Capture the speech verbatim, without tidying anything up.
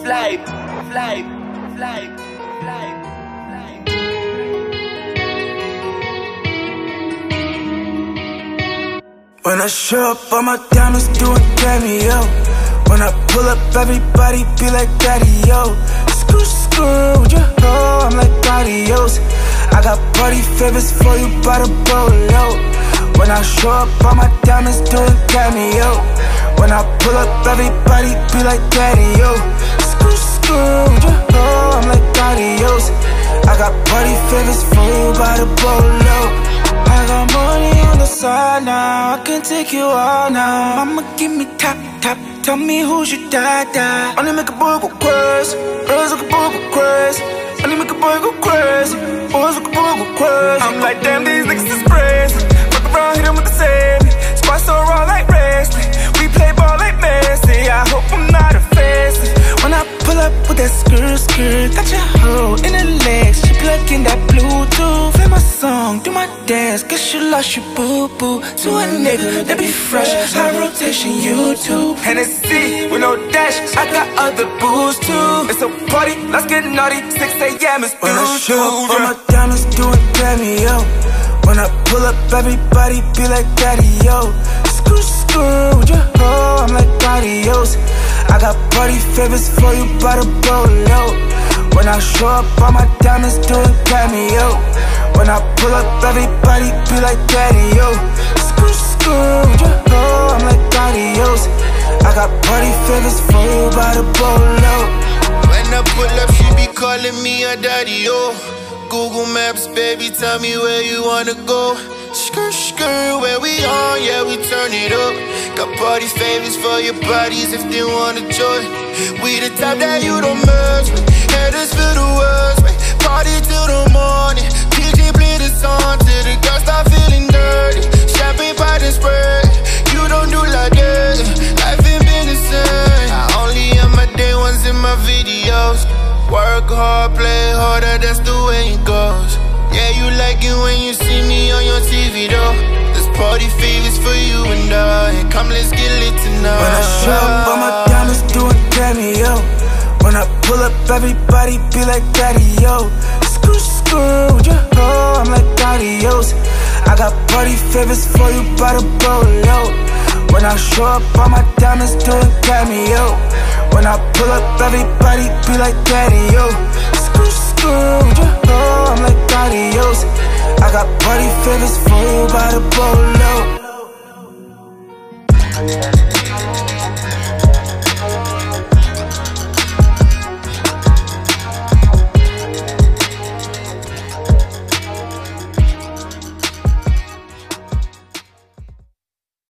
fly, fly, fly, fly, fly. When I show up, all my diamonds doing cameo. When I pull up, everybody be like daddy, yo. Screw, screw, yeah, oh, I'm like adios. I got party favors for you by the bolo. When I show up, all my diamonds doing cameo. When I pull up, everybody be like daddy, yo. Screw, screw, yeah, oh, I'm like adios. I got party favors for you by the bolo. I got money on the side now, I can take you all now. Mama give me top, top, tell me who's your dada. Only make a boy go crazy, girls like a boy go crazy. Only make a boy go crazy, boys like a boy go crazy. I'm like, damn, these niggas is crazy. Fuck around, hit them with the same. Squad so raw like wrestling, we play ball like Messi. I hope I'm not offensive. When I pull up with that skirt, skirt, got your hoe in the legs. She plugging that Bluetooth, play my song, do my dance. Guess you lost your boo-boo to a nigga that be fresh. High rotation, YouTube Hennessy with no dash, I got other booze too. It's a party, let's get naughty, six A M is when I show up, all my diamonds doing cameo. When I pull up, everybody be like daddy, yo. Screw, screw, yeah, oh, I'm like adios. I got party favors for you by the bolo. When I show up, all my diamonds doing cameo. When I pull up, everybody be like daddy, yo. Screw, screw, yeah, oh, I'm like adios. I got party favors for you by the bolo. When I pull up, she be calling me a daddy, yo. Google Maps, baby, tell me where you wanna go. Skirt, skirt, where we on, yeah, we turn it up. Got party favors for your bodies if they wanna join. We the type that you don't merge with. Haters feel the words, wait. Party till the morning. D J play the song till the girls start feeling dirty. Champagne by the spread, you don't do like that. Life ain't been the same. I only am my day ones in my videos. Work hard, play harder, that's the way it goes. Yeah, you like it when you see me on your T V though. There's party favors for you and I. Come, let's get lit tonight. When I show up, all my diamonds doing cameo. When I pull up, everybody be like daddy, yo. Screw, screw, yeah, oh, I'm like adios. I got party favors for you by the bolo. When I show up, all my diamonds doing cameo. When I pull up, everybody be like daddy, yo. Screw, screw, yeah, oh, I'm like adios. I got party favors for you by the bolo.